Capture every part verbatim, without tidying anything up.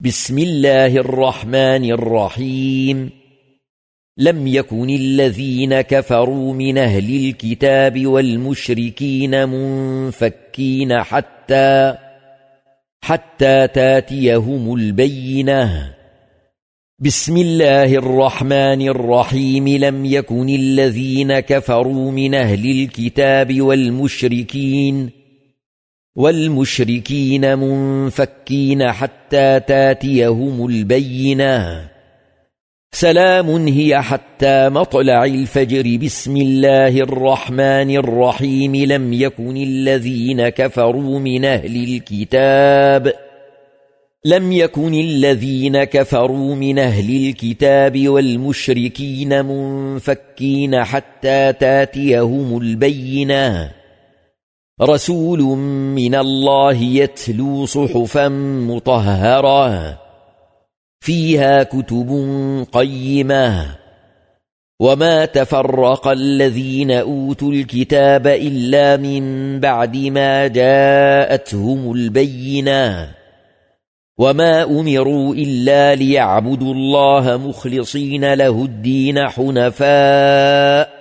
بسم الله الرحمن الرحيم. لم يكن الذين كفروا من أهل الكتاب والمشركين منفكين حتى حتى تاتيهم البينة. بسم الله الرحمن الرحيم. لم يكن الذين كفروا من أهل الكتاب والمشركين والمشركين منفكين حتى تاتيهم البينة. سلام هي حتى مطلع الفجر. بسم الله الرحمن الرحيم. لم يكن الذين كفروا من أهل الكتاب لم يكن الذين كفروا من أهل الكتاب والمشركين منفكين حتى تاتيهم البينة. رسول من الله يتلو صحفا مطهرة فيها كتب قيمة. وما تفرق الذين أوتوا الكتاب إلا من بعد ما جاءتهم البينة. وما أمروا إلا ليعبدوا الله مخلصين له الدين حنفاء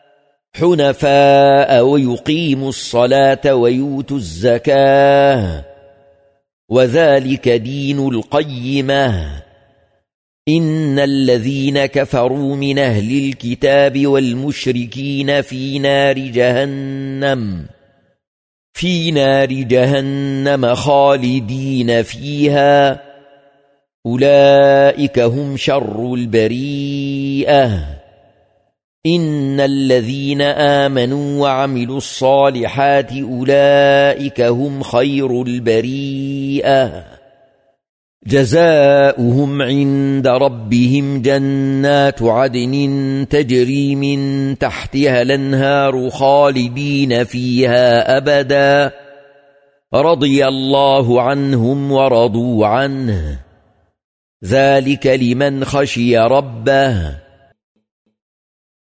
حنفاء ويقيموا الصلاة ويؤتوا الزكاة وذلك دين القيمة. إن الذين كفروا من أهل الكتاب والمشركين في نار جهنم في نار جهنم خالدين فيها. أولئك هم شر البريئة. إن الذين آمنوا وعملوا الصالحات أولئك هم خير البريئة. جزاؤهم عند ربهم جنات عدن تجري من تحتها الأنهار خالدين فيها أبدا. رضي الله عنهم ورضوا عنه. ذلك لمن خشي ربه.